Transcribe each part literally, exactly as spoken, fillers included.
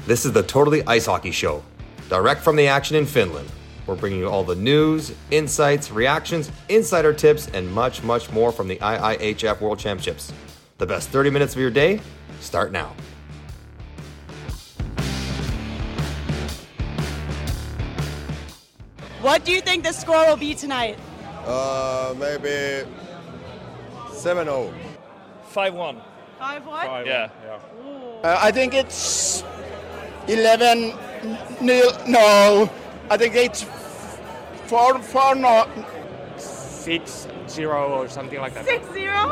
This is the Totally Ice Hockey Show, direct from the action in Finland. We're bringing you all the news, insights, reactions, insider tips, and much, much more from the I I H F World Championships. The best thirty minutes of your day start now. What do you think the score will be tonight? Uh, maybe seven oh. five one. five one? Yeah. Uh, I think it's eleven nil. No, I think it's four four no. six zero or something like that. six zero?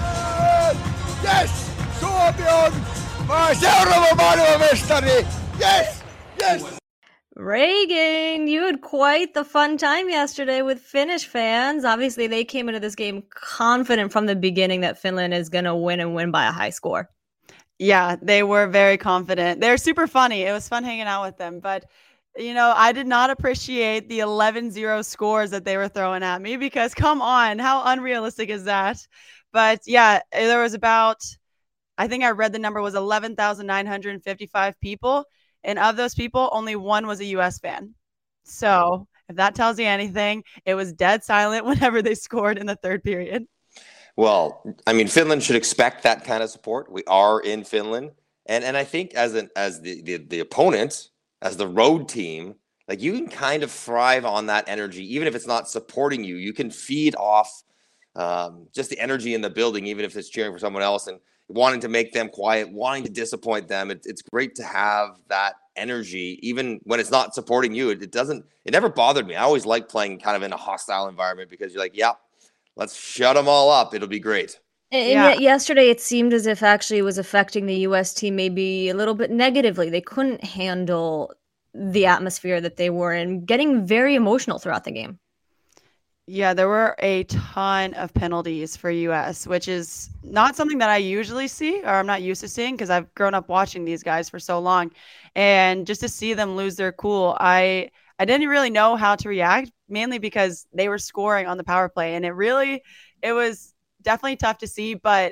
Yes! Suomi on maa- seuraava maailmanmestari! Yes! Yes! Reagan, you had quite the fun time yesterday with Finnish fans. Obviously, they came into this game confident from the beginning that Finland is going to win and win by a high score. Yeah, they were very confident. They're super funny. It was fun hanging out with them. But, you know, I did not appreciate the eleven zero scores that they were throwing at me because, come on, how unrealistic is that? But, yeah, there was about, I think I read the number was eleven thousand nine hundred fifty-five people. And of those people, only one was a U S fan. So if that tells you anything, it was dead silent whenever they scored in the third period. Well, I mean, Finland should expect that kind of support. We are in Finland. And and I think as an as the, the, the opponent, as the road team, like you can kind of thrive on that energy, even if it's not supporting you. You can feed off um, just the energy in the building, even if it's cheering for someone else and wanting to make them quiet, wanting to disappoint them. It, it's great to have that energy, even when it's not supporting you. It, it doesn't, it never bothered me. I always like playing kind of in a hostile environment because you're like, yeah, let's shut them all up. It'll be great. And Yeah. yet yesterday, it seemed as if actually it was affecting the U S team maybe a little bit negatively. They couldn't handle the atmosphere that they were in, getting very emotional throughout the game. Yeah, there were a ton of penalties for U S, which is not something that I usually see or I'm not used to seeing because I've grown up watching these guys for so long. And just to see them lose their cool, I I didn't really know how to react, mainly because they were scoring on the power play. And it really, it was definitely tough to see, but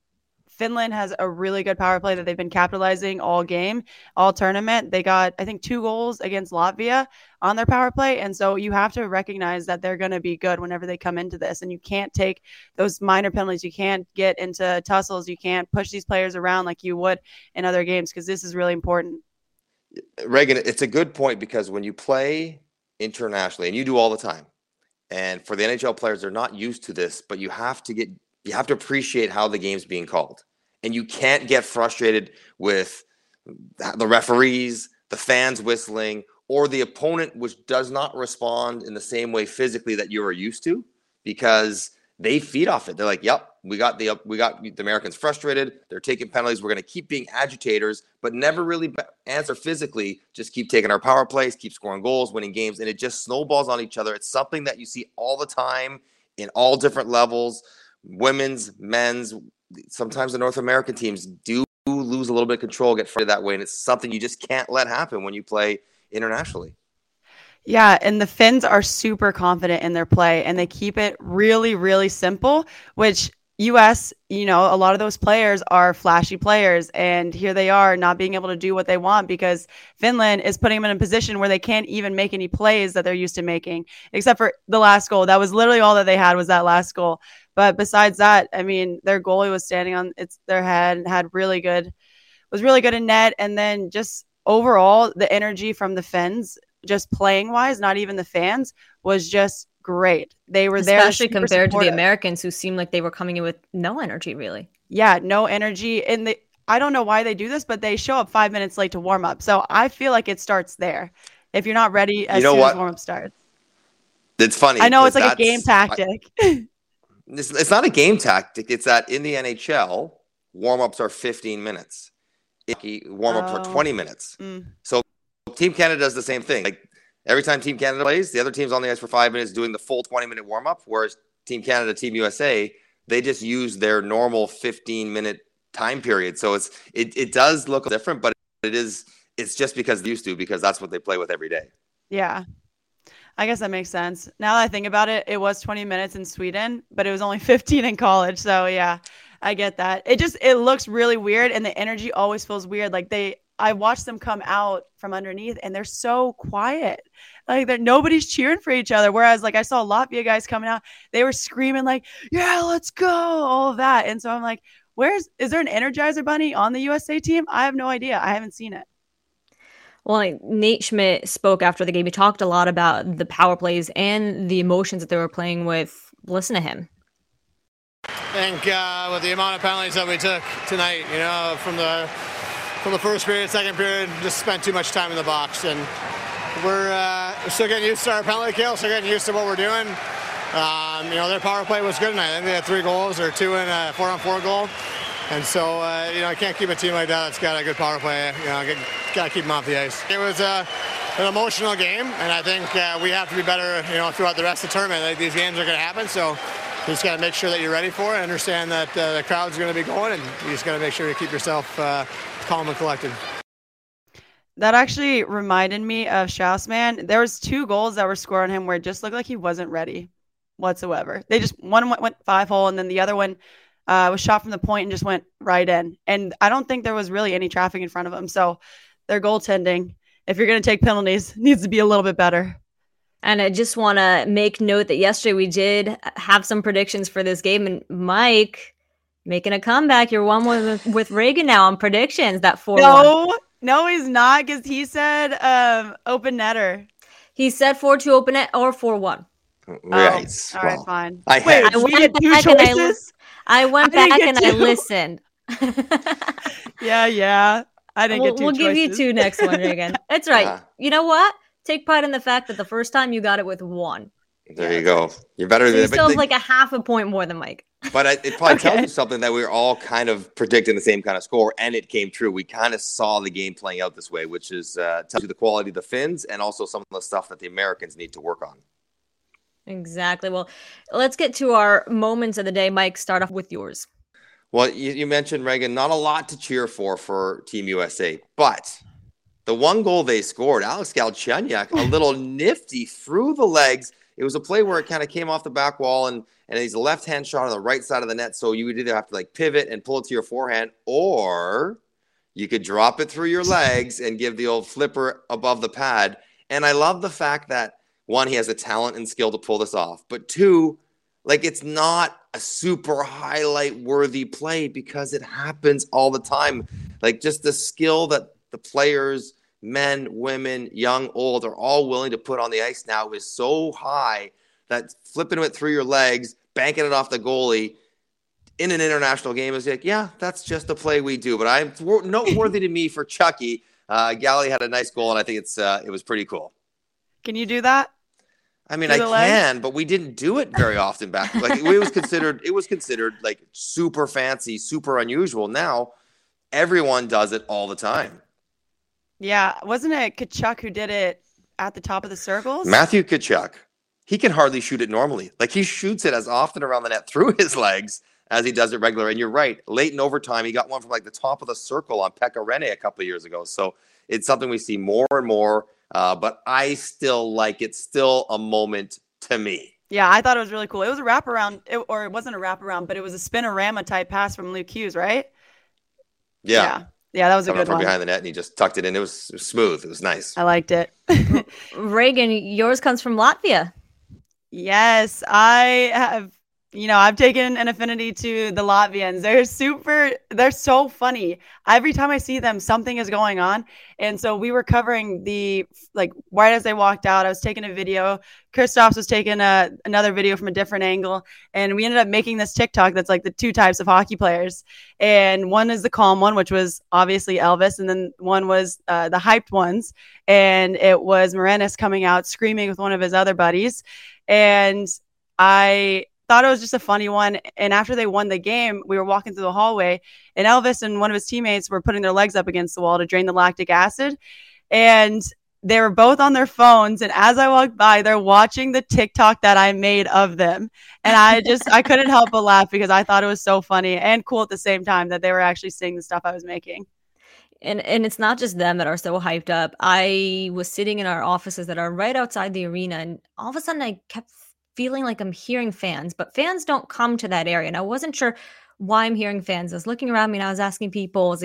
Finland has a really good power play that they've been capitalizing all game, all tournament. They got, I think, two goals against Latvia on their power play. And so you have to recognize that they're going to be good whenever they come into this. And you can't take those minor penalties. You can't get into tussles. You can't push these players around like you would in other games because this is really important. Reagan, it's a good point because when you play internationally, and you do all the time, and for the N H L players, they're not used to this, but you have to get, you have to appreciate how the game's being called. And you can't get frustrated with the referees, the fans whistling, or the opponent which does not respond in the same way physically that you are used to, because they feed off it. They're like, "Yep, we got the we got the Americans frustrated. They're taking penalties. We're going to keep being agitators, but never really answer physically. Just keep taking our power plays, keep scoring goals, winning games, and it just snowballs on each other. It's something that you see all the time in all different levels, women's, men's." Sometimes the North American teams do lose a little bit of control, get frustrated that way, and it's something you just can't let happen when you play internationally. Yeah, and the Finns are super confident in their play, and they keep it really, really simple, which U S, you know, a lot of those players are flashy players, and here they are not being able to do what they want because Finland is putting them in a position where they can't even make any plays that they're used to making, except for the last goal. That was literally all that they had was that last goal. But besides that, I mean, their goalie was standing on its their head and had really good, was really good in net. And then just overall, the energy from the Finns, just playing wise, not even the fans, was just great. They were there, especially compared supportive to the Americans, who seemed like they were coming in with no energy, really. Yeah, no energy. And they, I don't know why they do this, but they show up five minutes late to warm up. So I feel like it starts there. If you're not ready as you know soon what? as warm up starts. It's funny. I know it's like a game tactic. I, It's, it's not a game tactic. It's that in the N H L, warm-ups are fifteen minutes. Warm-ups oh. are twenty minutes. Mm. So Team Canada does the same thing. Like every time Team Canada plays, the other team's on the ice for five minutes doing the full twenty-minute warm-up, whereas Team Canada, Team U S A, they just use their normal fifteen-minute time period. So it's it it does look different, but it is it's just because they used to, because that's what they play with every day. Yeah. I guess that makes sense. Now that I think about it, it was twenty minutes in Sweden, but it was only fifteen in college. So yeah, I get that. It just, it looks really weird. And the energy always feels weird. Like they, I watched them come out from underneath and they're so quiet. Like they're nobody's cheering for each other. Whereas like I saw Latvia guys coming out, they were screaming like, yeah, let's go, all of that. And so I'm like, where's is there an Energizer Bunny on the U S A team? I have no idea. I haven't seen it. Well, like Nate Schmidt spoke after the game. He talked a lot about the power plays and the emotions that they were playing with. Listen to him. I think uh, with the amount of penalties that we took tonight, you know, from the from the first period, second period, just spent too much time in the box, and we're, uh, we're still getting used to our penalty kill, still getting used to what we're doing. Um, you know, their power play was good tonight. I think they had three goals or two and a four-on-four goal, and so uh, you know, I can't keep a team like that that's got a good power play. You know, got to keep them off the ice. It was uh, an emotional game, and I think uh, we have to be better, you know, throughout the rest of the tournament. Like, these games are going to happen, so. You just got to make sure that you're ready for it. Understand that uh, the crowd's going to be going, and you just got to make sure you keep yourself uh, calm and collected. That actually reminded me of Schausman. There was two goals that were scored on him where it just looked like he wasn't ready whatsoever. They just one went, went five hole, and then the other one uh, was shot from the point and just went right in. And I don't think there was really any traffic in front of him. So their goaltending, if you're going to take penalties, needs to be a little bit better. And I just want to make note that yesterday we did have some predictions for this game. And Mike, making a comeback. You're one with, with Reagan now on predictions. That four one. No, no, he's not, because he said um, open netter. He said four two open net or four one. Right. Oh, well, all right, fine. I, Wait, had, I we went get two back and I, choices? I went I didn't back get and I two. listened. Yeah, yeah. I didn't we'll get two we'll choices. give you two next one, Reagan. That's right. Yeah. You know what? Take pride in the fact that the first time you got it with one. there Yeah, you go. right. You're better So than you but still have the- like a half a point more than Mike. But I, it probably Okay. tells you something that we were all kind of predicting the same kind of score, and it came true. We kind of saw the game playing out this way, which is uh, tells you the quality of the Finns and also some of the stuff that the Americans need to work on. Exactly. Well, let's get to our moments of the day. Mike, start off with yours. Well, you, you mentioned, Reagan, not a lot to cheer for for Team U S A, but the one goal they scored, Alex Galchenyuk, a little nifty through the legs. It was a play where it kind of came off the back wall, and and he's a left-hand shot on the right side of the net. So you would either have to like pivot and pull it to your forehand, or you could drop it through your legs and give the old flipper above the pad. And I love the fact that, one, he has the talent and skill to pull this off, but two, like, it's not a super highlight-worthy play because it happens all the time. Like, just the skill that the players, men, women, young, old, are all willing to put on the ice now is so high that flipping it through your legs, banking it off the goalie in an international game is like, yeah, that's just a play we do. But I'm noteworthy to me for Chucky. Uh, Gally had a nice goal, and I think it's uh, it was pretty cool. Can you do that? I mean, Through I the legs? can, but we didn't do it very often back. Like, it was considered, it was considered like super fancy, super unusual. Now everyone does it all the time. Yeah. Wasn't it Kachuk who did it at the top of the circles? Matthew Tkachuk, he can hardly shoot it normally. Like, he shoots it as often around the net through his legs as he does it regular. And you're right, late in overtime, he got one from like the top of the circle on Pekka Rinne a couple of years ago. So it's something we see more and more. Uh, but I still like it. Still a moment to me. Yeah, I thought it was really cool. It was a wraparound, it, or it wasn't a wraparound, but it was a spinorama type pass from Luke Hughes, right? Yeah. Yeah, yeah that was a Coming good from one. behind the net, and he just tucked it in. It was, it was smooth. It was nice. I liked it. Reagan, yours comes from Latvia. Yes, I have, you know, I've taken an affinity to the Latvians. They're super, they're so funny. Every time I see them, something is going on. And so we were covering the, like, right as they walked out, I was taking a video. Christophs was taking a, another video from a different angle. And we ended up making this TikTok that's like the two types of hockey players. And one is the calm one, which was obviously Elvis. And then one was uh, the hyped ones. And it was Morenis coming out screaming with one of his other buddies. And I thought it was just a funny one. And after they won the game, we were walking through the hallway, and Elvis and one of his teammates were putting their legs up against the wall to drain the lactic acid. And they were both on their phones. And as I walked by, they're watching the TikTok that I made of them. And I just, I couldn't help but laugh because I thought it was so funny and cool at the same time that they were actually seeing the stuff I was making. And and it's not just them that are so hyped up. I was sitting in our offices that are right outside the arena, and all of a sudden I kept feeling like I'm hearing fans, but fans don't come to that area. And I wasn't sure why I'm hearing fans. I was looking around me and I was asking people, I was like,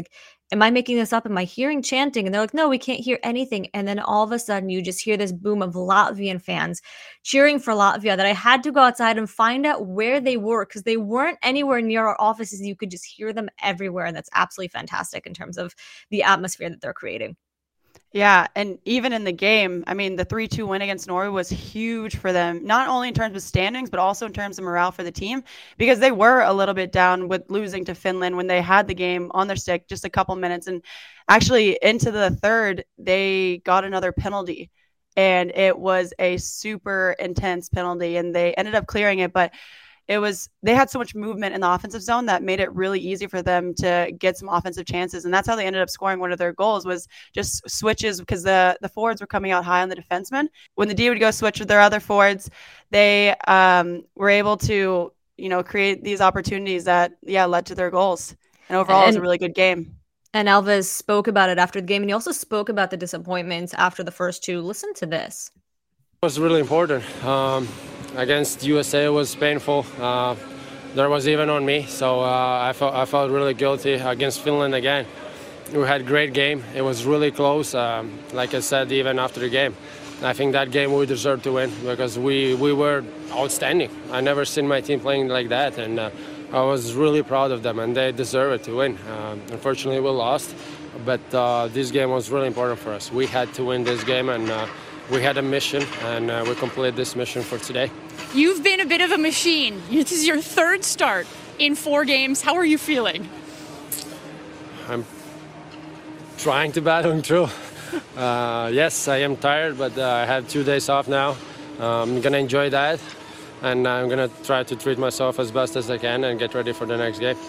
am I making this up? Am I hearing chanting? And they're like, no, we can't hear anything. And then all of a sudden you just hear this boom of Latvian fans cheering for Latvia that I had to go outside and find out where they were because they weren't anywhere near our offices. You could just hear them everywhere. And that's absolutely fantastic in terms of the atmosphere that they're creating. Yeah, and even in the game, I mean, the three two win against Norway was huge for them, not only in terms of standings, but also in terms of morale for the team, because they were a little bit down with losing to Finland when they had the game on their stick just a couple minutes. And actually into the third, they got another penalty, and it was a super intense penalty, and they ended up clearing it. But it was, they had so much movement in the offensive zone that made it really easy for them to get some offensive chances. And that's how they ended up scoring one of their goals, was just switches, because the, the forwards were coming out high on the defensemen. When the D would go switch with their other forwards, they um, were able to, you know, create these opportunities that, yeah, led to their goals. And overall, and, it was a really good game. And Elvis spoke about it after the game, and he also spoke about the disappointments after the first two. Listen to this. It was really important. Um, against U S A, it was painful. Uh, there was even on me, so uh, I felt I felt really guilty. Against Finland again, we had a great game. It was really close. Um, like I said, even after the game, I think that game we deserved to win because we we were outstanding. I never seen my team playing like that, and uh, I was really proud of them, and they deserve it to win. Uh, unfortunately, we lost, but uh, this game was really important for us. We had to win this game, and uh, we had a mission, and uh, we completed this mission for today. You've been a bit of a machine. This is your third start in four games. How are you feeling? I'm trying to battle through. Uh, yes, I am tired, but uh, I have two days off now. Uh, I'm going to enjoy that, and I'm going to try to treat myself as best as I can and get ready for the next game.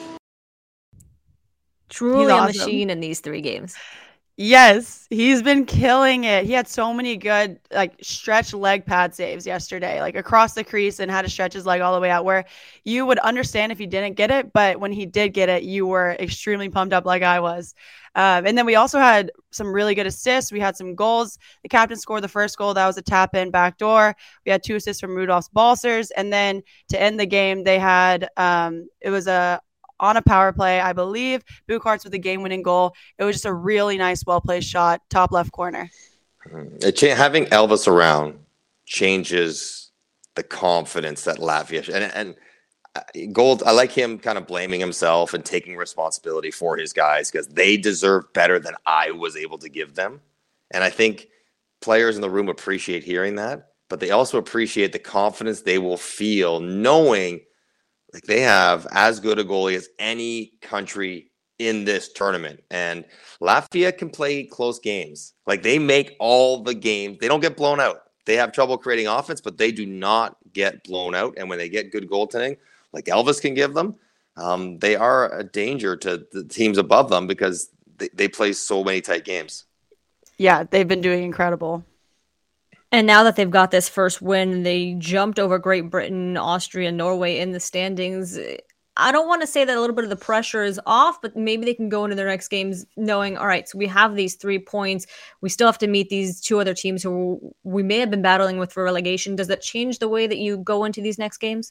Truly He's a awesome. machine in these three games. Yes, he's been killing it. He had so many good like stretch leg pad saves yesterday, like across the crease, and had to stretch his leg all the way out, where you would understand if he didn't get it, but when he did get it, you were extremely pumped up like I was. Um, and then we also had some really good assists. We had some goals. The captain scored the first goal. That was a tap in backdoor. We had two assists from Rudolfs Balcers. And then to end the game, they had, um, it was a, on a power play, I believe, Bukarts with the game-winning goal. It was just a really nice, well-placed shot, top left corner. It cha- having Elvis around changes the confidence that Latvia and and uh, Gold. I like him kind of blaming himself and taking responsibility for his guys because they deserve better than I was able to give them. And I think players in the room appreciate hearing that, but they also appreciate the confidence they will feel knowing. Like they have as good a goalie as any country in this tournament. And Latvia can play close games. Like they make all the games. They don't get blown out. They have trouble creating offense, but they do not get blown out. And when they get good goaltending, like Elvis can give them, um, they are a danger to the teams above them because they, they play so many tight games. Yeah, they've been doing incredible. And now that they've got this first win, they jumped over Great Britain, Austria, Norway in the standings. I don't want to say that a little bit of the pressure is off, but maybe they can go into their next games knowing, all right, so we have these three points. We still have to meet these two other teams who we may have been battling with for relegation. Does that change the way that you go into these next games?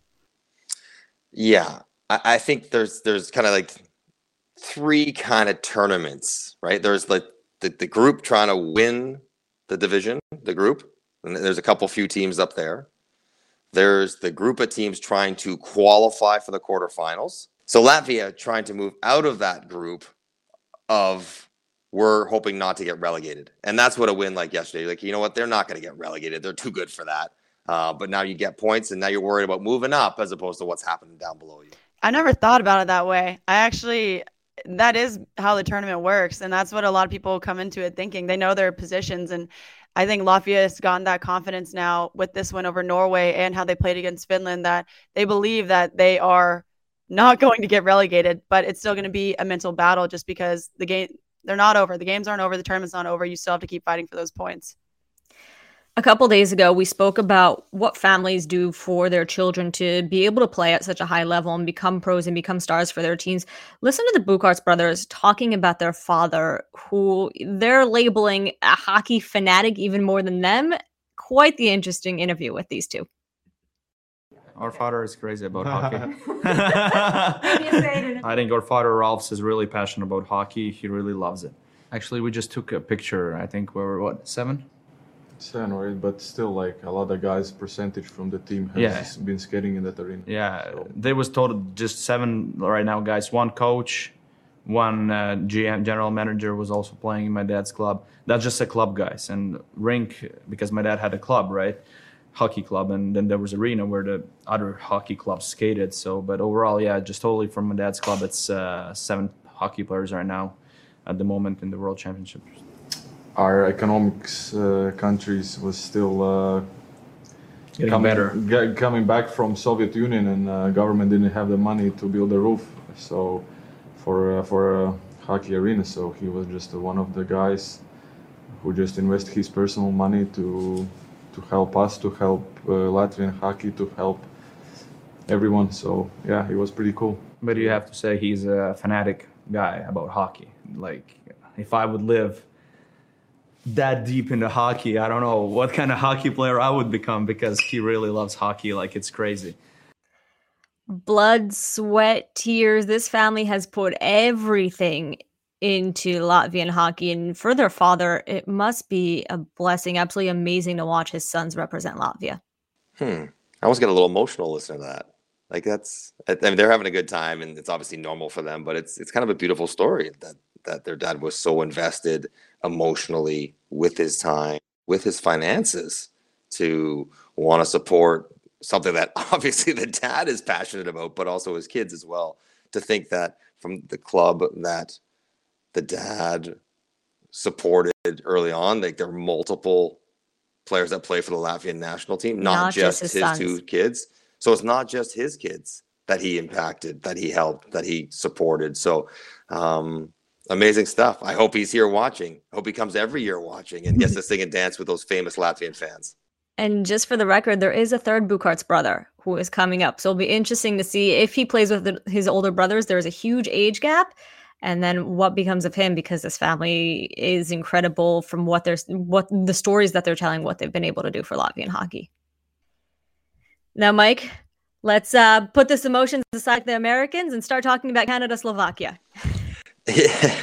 Yeah, I, I think there's there's kind of like three kind of tournaments, right? There's like the, the group trying to win the division, the group, and there's a couple few teams up there. There's the group of teams trying to qualify for the quarterfinals. So Latvia trying to move out of that group of we're hoping not to get relegated. And that's what a win like yesterday. Like, you know what? They're not going to get relegated. They're too good for that. Uh, but now you get points, and now you're worried about moving up as opposed to what's happening down below you. I never thought about it that way. I actually... that is how the tournament works. And that's what a lot of people come into it thinking. They know their positions. And I think Latvia has gotten that confidence now with this win over Norway and how they played against Finland, that they believe that they are not going to get relegated, but it's still going to be a mental battle just because the game, they're not over. The games aren't over. The tournament's not over. You still have to keep fighting for those points. A couple days ago, we spoke about what families do for their children to be able to play at such a high level and become pros and become stars for their teams. Listen to the Bukarts brothers talking about their father, who they're labeling a hockey fanatic even more than them. Quite the interesting interview with these two. our father is crazy about hockey. I think our father Ralphs is really passionate about hockey. He really loves it. Actually, we just took a picture. I think we were what seven. Seven or eight, but still, like a lot of guys, percentage from the team has Yeah. been skating in that arena. Yeah, So- there was total just seven right now, guys. One coach, one uh, G M, general manager was also playing in my dad's club. That's just a club, guys. And rink, because my dad had a club, right? Hockey club, and then there was arena where the other hockey clubs skated. So, but overall, yeah, just totally from my dad's club, it's uh, seven hockey players right now at the moment in the World Championship. Our economics uh, countries was still uh, Getting coming, better. g- coming back from Soviet Union, and uh, government didn't have the money to build a roof. So for uh, for a hockey arena, so he was just one of the guys who just invest his personal money to to help us, to help uh, Latvian hockey, to help everyone. So yeah, it was pretty cool. But you have to say he's a fanatic guy about hockey. Like, if I would live that deep into hockey, I don't know what kind of hockey player I would become, because he really loves hockey like it's crazy. Blood, sweat, tears. This family has put everything into Latvian hockey, and for their father, it must be a blessing. Absolutely amazing to watch his sons represent Latvia. Hmm. I almost get a little emotional listening to that. Like that's, I mean, they're having a good time, and it's obviously normal for them. But it's it's kind of a beautiful story that that their dad was so invested emotionally with his time, with his finances, to want to support something that obviously the dad is passionate about, but also his kids as well. To think that from the club that the dad supported early on, like there were multiple players that play for the Latvian national team, not, Not just just, his his, sons. two kids. So it's not just his kids that he impacted, that he helped, that he supported. So um, amazing stuff. I hope he's here watching. I hope he comes every year watching and gets to sing and dance with those famous Latvian fans. And just for the record, there is a third Bukarts brother who is coming up. So it'll be interesting to see if he plays with the, his older brothers. There's a huge age gap. And then what becomes of him, because this family is incredible from what they're, what the stories that they're telling, what they've been able to do for Latvian hockey. Now, Mike, let's uh, put this emotions aside, the Americans, and start talking about Canada, Slovakia. Yeah.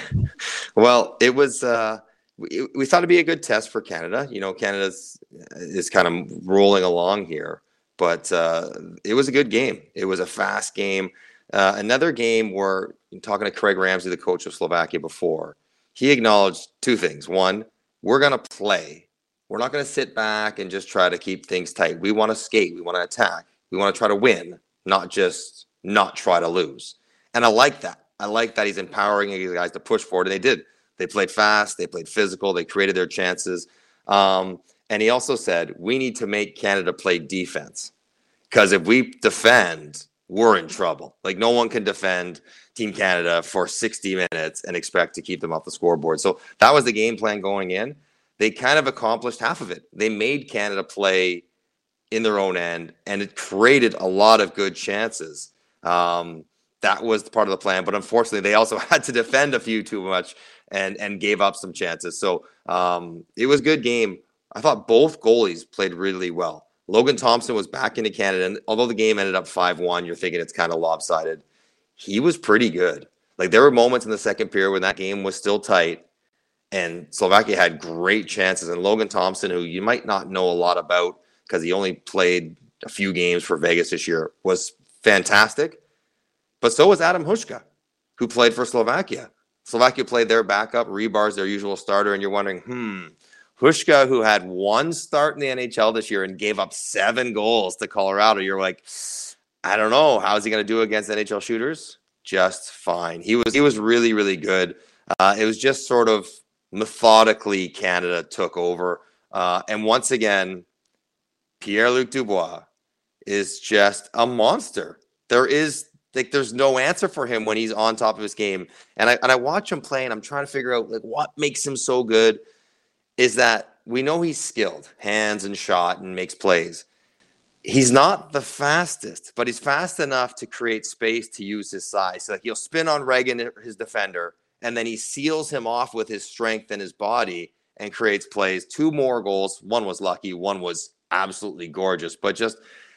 Well, it was, uh, we, we thought it'd be a good test for Canada. You know, Canada's is kind of rolling along here, but uh, it was a good game. It was a fast game. Uh, another game where, talking to Craig Ramsey, the coach of Slovakia before, he acknowledged two things. One, we're going to play. We're not going to sit back and just try to keep things tight. We want to skate. We want to attack. We want to try to win, not just not try to lose. And I like that. I like that he's empowering these guys to push forward. And they did. They played fast. They played physical. They created their chances. Um, and he also said, we need to make Canada play defense. Because if we defend, we're in trouble. Like, no one can defend Team Canada for sixty minutes and expect to keep them off the scoreboard. So that was the game plan going in. They kind of accomplished half of it. They made Canada play in their own end, and it created a lot of good chances. Um, that was part of the plan. But unfortunately, they also had to defend a few too much and, and gave up some chances. So um, it was a good game. I thought both goalies played really well. Logan Thompson was back into Canada, and although the game ended up five one, you're thinking it's kind of lopsided. He was pretty good. Like, there were moments in the second period when that game was still tight, and Slovakia had great chances. And Logan Thompson, who you might not know a lot about because he only played a few games for Vegas this year, was fantastic. But so was Adam Huška, who played for Slovakia. Slovakia played their backup, Rebar's their usual starter, and you're wondering, hmm, Huška, who had one start in the N H L this year and gave up seven goals to Colorado, you're like, I don't know. How is he going to do against N H L shooters? Just fine. He was he was really, really good. Uh, it was just sort of methodically Canada took over. Uh, and once again, Pierre-Luc Dubois is just a monster. There is like there's no answer for him when he's on top of his game. And I and I watch him play, and I'm trying to figure out like what makes him so good. Is that we know he's skilled, hands and shot, and makes plays. He's not the fastest, but he's fast enough to create space to use his size. So like he'll spin on Reagan, his defender, and then he seals him off with his strength and his body and creates plays. Two more goals. One was lucky. One was absolutely gorgeous. But just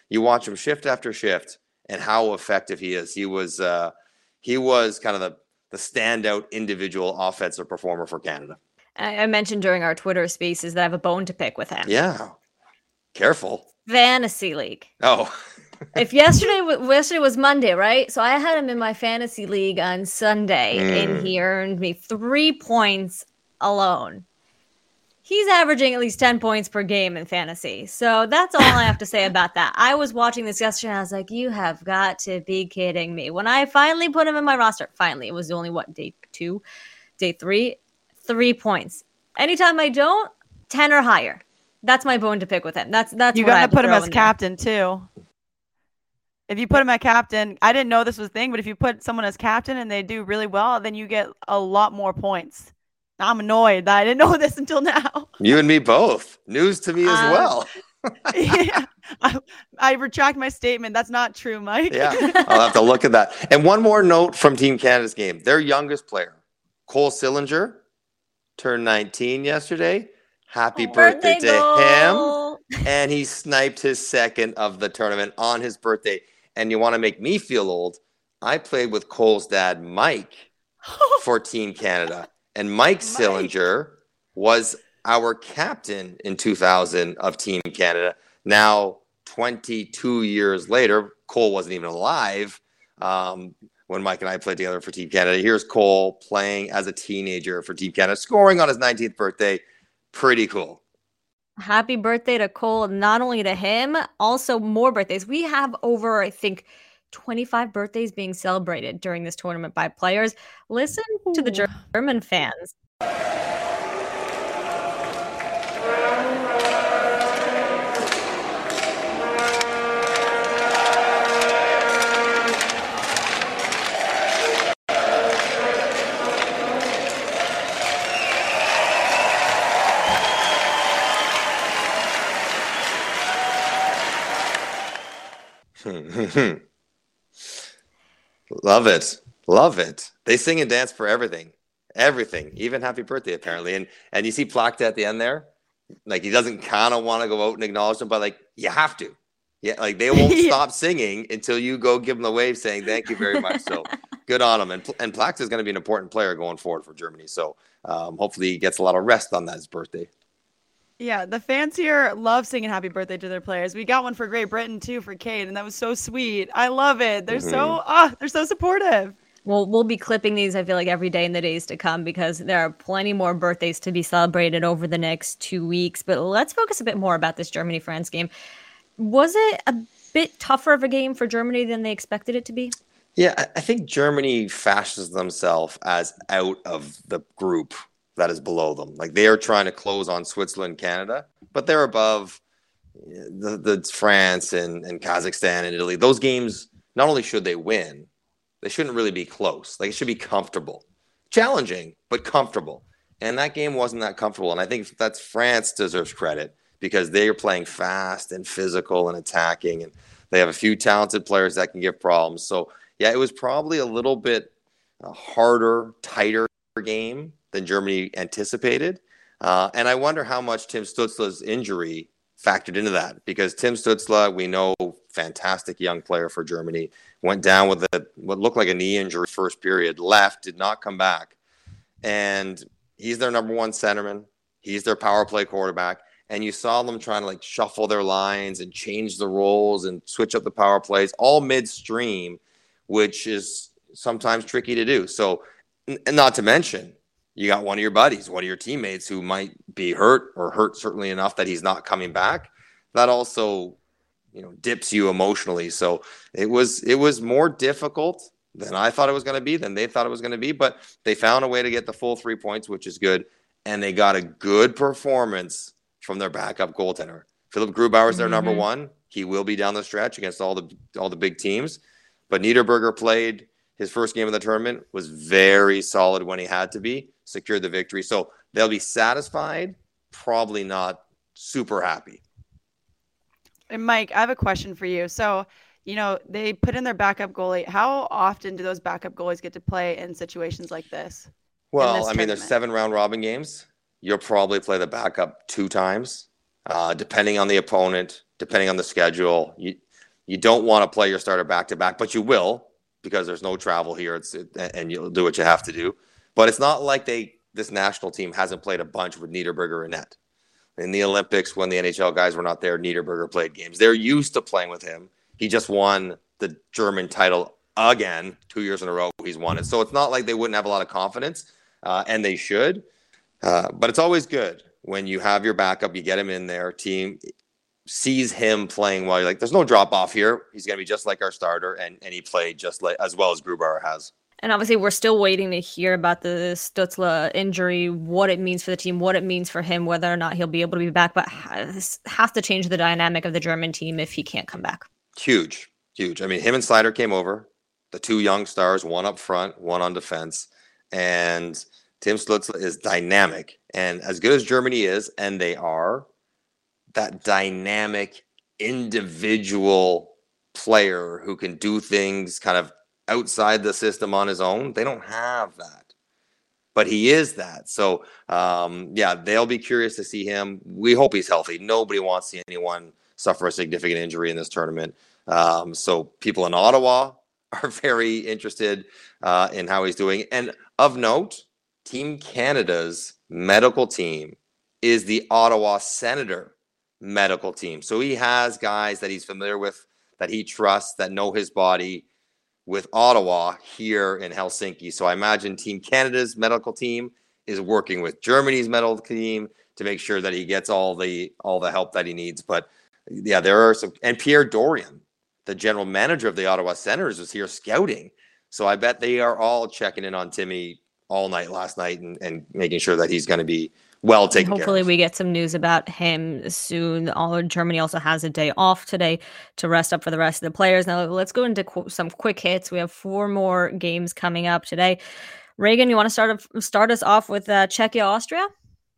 you watch him shift after shift and how effective he is. He was uh, he was kind of the, the standout individual offensive performer for Canada. I, I mentioned during our Twitter spaces that I have a bone to pick with him. Yeah. Careful. Fantasy league. Oh. If yesterday w- yesterday was Monday, right? So I had him in my fantasy league on Sunday, Mm. and he earned me three points alone. He's averaging at least ten points per game in fantasy. So that's all I have to say about that. I was watching this yesterday, and I was like, you have got to be kidding me. When I finally put him in my roster, finally, it was only, what, day two, day three? Three points. Anytime I don't, ten or higher. That's my bone to pick with him. That's that's You what I got have to put him throw as in there. captain too. If you put him at captain, I didn't know this was a thing, but if you put someone as captain and they do really well, then you get a lot more points. I'm annoyed that I didn't know this until now. You and me both. News to me as Um, well. yeah, I, I retract my statement. That's not true, Mike. Yeah, I'll have to look at that. And one more note from Team Canada's game. Their youngest player, Cole Sillinger, turned nineteen yesterday. Happy birthday, Birthday to goal. him. And he sniped his second of the tournament on his birthday. And you want to make me feel old? I played with Cole's dad, Mike, for Team Canada. And Mike Sillinger was our captain in two thousand of Team Canada. Now, twenty-two years later, Cole wasn't even alive um, when Mike and I played together for Team Canada. Here's Cole playing as a teenager for Team Canada, scoring on his nineteenth birthday. Pretty cool. Happy birthday to Cole, not only to him, also more birthdays. We have over, I think, twenty-five birthdays being celebrated during this tournament by players. Listen to the Ger- German fans. Love it. Love it. They sing and dance for everything. Everything. Even happy birthday, apparently. And and you see Plakta at the end there? Like, he doesn't kind of want to go out and acknowledge them, but, like, you have to. Yeah, like, they won't Yeah. stop singing until you go give them the wave saying thank you very much. So good on him. And, and Plakta is going to be an important player going forward for Germany. So um, hopefully he gets a lot of rest on that his birthday. Yeah, the fans here love singing happy birthday to their players. We got one for Great Britain too for Kate, and that was so sweet. I love it. They're so ah, they're so supportive. Well, we'll be clipping these, I feel like, every day in the days to come because there are plenty more birthdays to be celebrated over the next two weeks. But let's focus a bit more about this Germany-France game. Was it a bit tougher of a game for Germany than they expected it to be? Yeah, I- I think Germany fashions themselves as out of the group that is below them. Like, they are trying to close on Switzerland, Canada, but they're above the, the France and, and Kazakhstan and Italy. Those games, not only should they win, they shouldn't really be close. Like, it should be comfortable. Challenging, but comfortable. And that game wasn't that comfortable. And I think that's France deserves credit because they are playing fast and physical and attacking. And they have a few talented players that can give problems. So, yeah, it was probably a little bit a harder, tighter game than Germany anticipated. Uh, and I wonder how much Tim Stützle's injury factored into that, because Tim Stützle, we know, fantastic young player for Germany, went down with a, what looked like a knee injury first period, left, did not come back. And he's their number one centerman. He's their power play quarterback. And you saw them trying to like shuffle their lines and change the roles and switch up the power plays all midstream, which is sometimes tricky to do. So, and not to mention, you got one of your buddies, one of your teammates who might be hurt or hurt certainly enough that he's not coming back. That also, you know, dips you emotionally. So it was it was more difficult than I thought it was going to be, than they thought it was going to be. But they found a way to get the full three points, which is good. And they got a good performance from their backup goaltender. Philip Grubauer is their mm-hmm. number one. He will be down the stretch against all the all the big teams. But Niederberger played his first game of the tournament, was very solid when he had to be, secured the victory. So they'll be satisfied, probably not super happy. And Mike, I have a question for you. So, you know, they put in their backup goalie. How often do those backup goalies get to play in situations like this? Well, this I mean, there's seven round robin games. You'll probably play the backup two times, uh, depending on the opponent, depending on the schedule. You, You don't want to play your starter back to back, but you will because there's no travel here. It's it, and you'll do what you have to do. But it's not like they this national team hasn't played a bunch with Niederberger and net. In the Olympics, when the N H L guys were not there, Niederberger played games. They're used to playing with him. He just won the German title again, two years in a row. He's won it. So it's not like they wouldn't have a lot of confidence, uh, and they should. Uh, but it's always good when you have your backup, you get him in there, team sees him playing well. You're like, there's no drop off here. He's going to be just like our starter, and, and he played just like as well as Grubauer has. And obviously, we're still waiting to hear about the Stützle injury, what it means for the team, what it means for him, whether or not he'll be able to be back. But has, has to change the dynamic of the German team if he can't come back. Huge, huge. I mean, him and Seider came over, the two young stars, one up front, one on defense. And Tim Stützle is dynamic. And as good as Germany is, and they are, that dynamic individual player who can do things kind of outside the system on his own, they don't have that. But he is that. So, um, yeah, they'll be curious to see him. We hope he's healthy. Nobody wants to see anyone suffer a significant injury in this tournament. Um, so people in Ottawa are very interested uh, in how he's doing. And of note, Team Canada's medical team is the Ottawa Senator medical team. So he has guys that he's familiar with, that he trusts, that know his body, with Ottawa here in Helsinki. So I imagine Team Canada's medical team is working with Germany's medical team to make sure that he gets all the all the help that he needs. But yeah, there are some, and Pierre Dorian, the general manager of the Ottawa Senators, was here scouting. So I bet they are all checking in on Timmy all night last night and, and making sure that he's going to be well taken care of. Hopefully we get some news about him soon. All Germany also has a day off today to rest up for the rest of the players. Now let's go into qu- some quick hits. We have four more games coming up today. Reagan, you want to start start us off with uh, Czechia, Austria?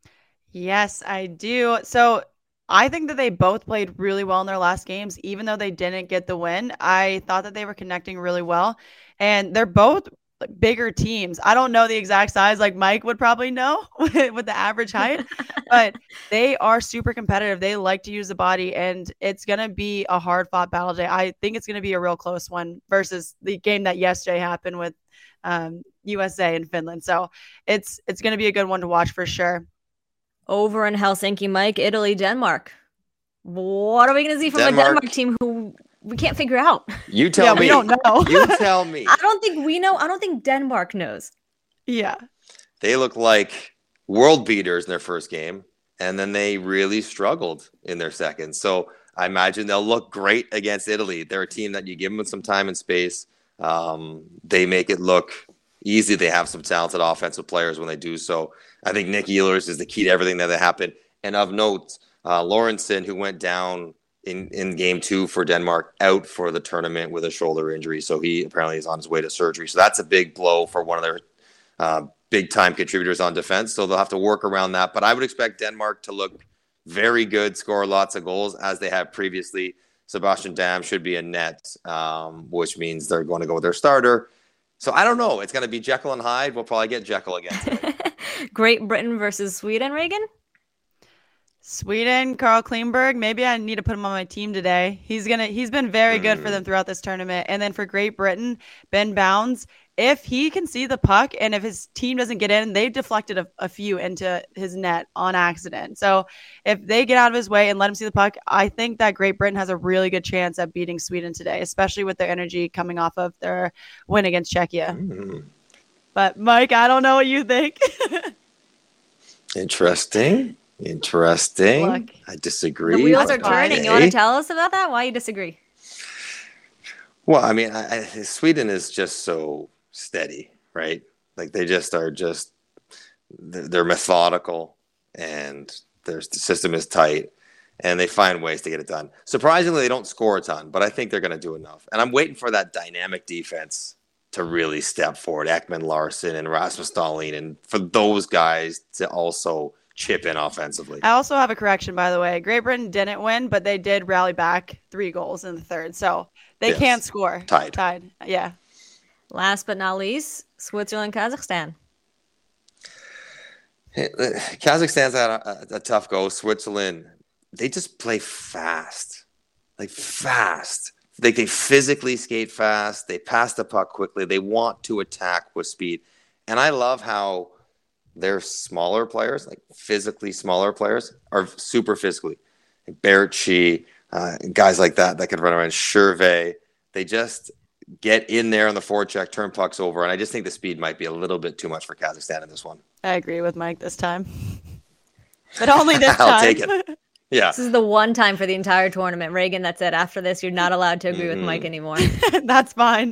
Yes, I do. So I think that they both played really well in their last games, even though they didn't get the win. I thought that they were connecting really well, and they're both bigger teams. I don't know the exact size, like Mike would probably know with, with the average height, but they are super competitive. They like to use the body, and it's going to be a hard fought battle day. I think it's going to be a real close one versus the game that yesterday happened with um, U S A and Finland. So it's, it's going to be a good one to watch for sure. Over in Helsinki, Mike, Italy, Denmark. What are we going to see from Denmark. a Denmark team who we can't figure out? You tell yeah, me. We don't know. You tell me. I don't think we know. I don't think Denmark knows. Yeah. They look like world beaters in their first game, and then they really struggled in their second. So I imagine they'll look great against Italy. They're a team that you give them some time and space. Um, they make it look easy. They have some talented offensive players when they do so. I think Nick Ehlers is the key to everything that happened. And of note, uh, Lawrenson, who went down in, in game two for Denmark, out for the tournament with a shoulder injury. So he apparently is on his way to surgery. So that's a big blow for one of their uh, big-time contributors on defense. So they'll have to work around that. But I would expect Denmark to look very good, score lots of goals, as they have previously. Sebastian Dam should be a net, um, which means they're going to go with their starter. So I don't know. It's going to be Jekyll and Hyde. We'll probably get Jekyll again today. Great Britain versus Sweden, Reagan? Sweden, Carl Klingberg. Maybe I need to put him on my team today. He's gonna. He's been very good for them throughout this tournament. And then for Great Britain, Ben Bounds. If he can see the puck, and if his team doesn't get in, they've deflected a, a few into his net on accident. So if they get out of his way and let him see the puck, I think that Great Britain has a really good chance at beating Sweden today, especially with their energy coming off of their win against Czechia. Mm. But Mike, I don't know what you think. Interesting. Interesting. Look, I disagree. The wheels are but turning. okay. You want to tell us about that? Why you disagree? Well, I mean, I, I, Sweden is just so steady, right? Like they just are just, they're, they're methodical, and their system is tight, and they find ways to get it done. Surprisingly, they don't score a ton, but I think they're going to do enough. And I'm waiting for that dynamic defense to really step forward. Ekman Larsson and Rasmus Dahlin, and for those guys to also chip in offensively. I also have a correction, by the way. Great Britain didn't win, but they did rally back three goals in the third. So they Yes. can't score. Tied. Tied. Yeah. Last but not least, Switzerland, Kazakhstan. Kazakhstan's had a, a, a tough go. Switzerland, they just play fast. Like fast. they, they physically skate fast. They pass the puck quickly. They want to attack with speed. And I love how their smaller players, like physically smaller players, are super physically. Like Berchi, uh, guys like that that can run around. Shervay, they just get in there on the forecheck, turn pucks over. And I just think the speed might be a little bit too much for Kazakhstan in this one. I agree with Mike this time. But only this time. I'll take it. Yeah. This is the one time for the entire tournament. Reagan, that's it. After this, you're not allowed to agree mm-hmm. with Mike anymore. That's fine.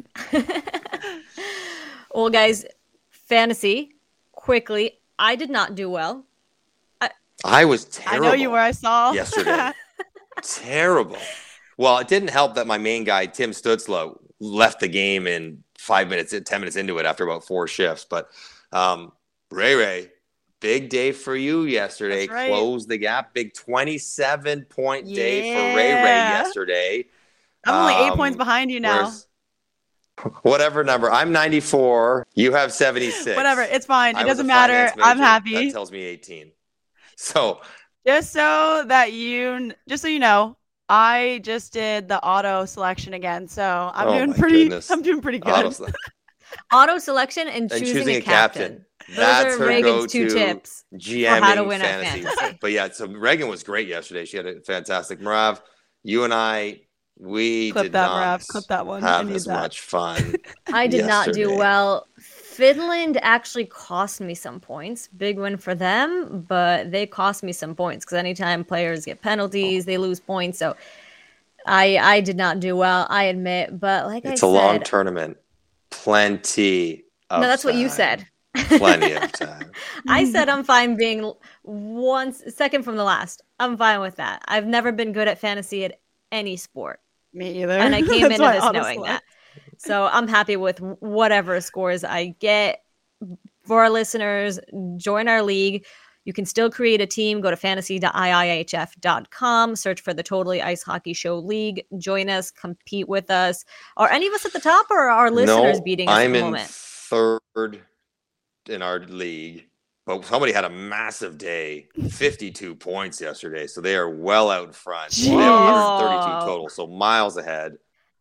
Well, guys, fantasy, quickly. I did not do well. I, I was terrible. I know you were. I saw. Yesterday. Terrible. Well, it didn't help that my main guy, Tim Stutzla, left the game in five minutes, ten minutes into it after about four shifts. But um, Ray Ray, big day for you yesterday. Right. Closed the gap. Big twenty-seven point yeah. day for Ray Ray yesterday. I'm only eight um, points behind you now. Whatever number. I'm ninety-four. You have seventy-six. Whatever. It's fine. It I doesn't matter. I'm happy. That tells me eighteen. So just so that you, just so you know, I just did the auto selection again. So I'm oh doing pretty. Goodness. I'm doing pretty good. Auto, auto selection and, and choosing, choosing a, a captain. captain. Those That's are her Reagan's go-to two tips GMing for how to win fantasy. at fantasy. But yeah, so Reagan was great yesterday. She had a fantastic Marav. You and I, we Clip did that, not Marav. Clip that one. have I as that. much fun. I did not do yesterday. well. Finland actually cost me some points. Big win for them, but they cost me some points because anytime players get penalties, they lose points. So I I did not do well, I admit. But like it's I a said, long tournament. Plenty of No, that's time. what you said. Plenty of time. I said I'm fine being one second from the last. I'm fine with that. I've never been good at fantasy at any sport. Me either. And I came into why, this honestly. knowing that. So I'm happy with whatever scores I get. For our listeners, join our league. You can still create a team. Go to fantasy dot I I H F dot com. Search for the Totally Ice Hockey Show League. Join us. Compete with us. Are any of us at the top or are our listeners no, beating us I'm at the in moment? third in our league. But somebody had a massive day. fifty-two points yesterday. So they are well out in front. They have one hundred thirty-two total. So miles ahead.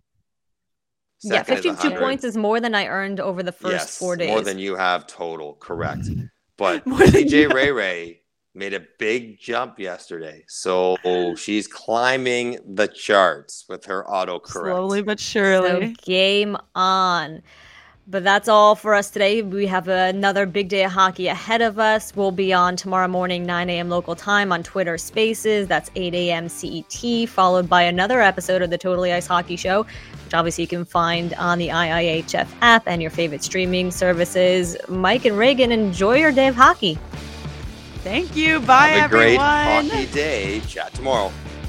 Yeah, Second is fifty-two one hundred. points is more than I earned over the first Yes, four days. more than you have total, correct. But More than C J you Ray Ray made a big jump yesterday. So she's climbing the charts with her autocorrect. Slowly but So surely. game on. But that's all for us today. We have another big day of hockey ahead of us. We'll be on tomorrow morning, nine a.m. local time on Twitter Spaces. That's eight a.m. C E T, followed by another episode of the Totally Ice Hockey Show, which obviously you can find on the I I H F app and your favorite streaming services. Mike and Reagan, enjoy your day of hockey. Thank you. Bye, Have a great everyone. hockey day. Chat tomorrow.